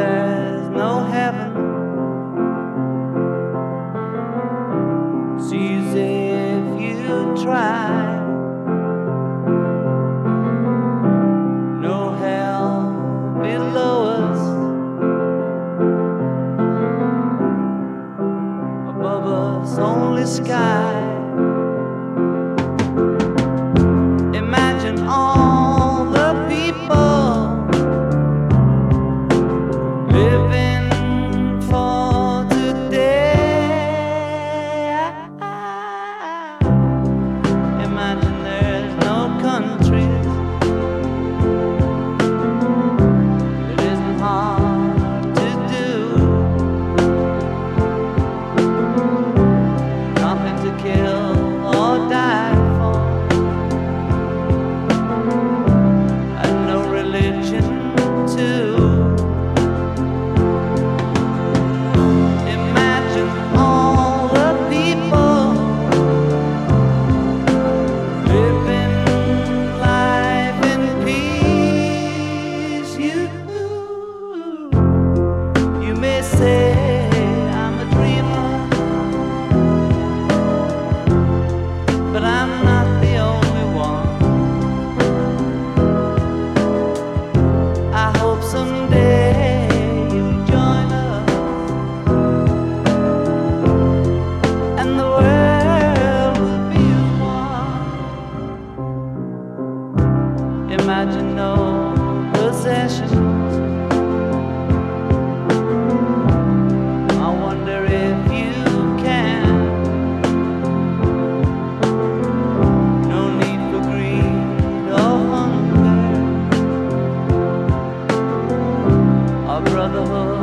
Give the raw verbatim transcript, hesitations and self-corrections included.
there's no heaven, it's easy if you try. No hell below us, above us only sky. Imagine all the people living for today. Imagine there's no countries. It isn't hard to do. Nothing to kill or die for, and no religion too. Imagine all the people living life in peace. You, you may say I'm a dreamer, but I'm not the only one. I hope someday you'll join us, and the world will be as one. Imagine no possessions. I wonder if you can. No need for greed or hunger, our brotherhood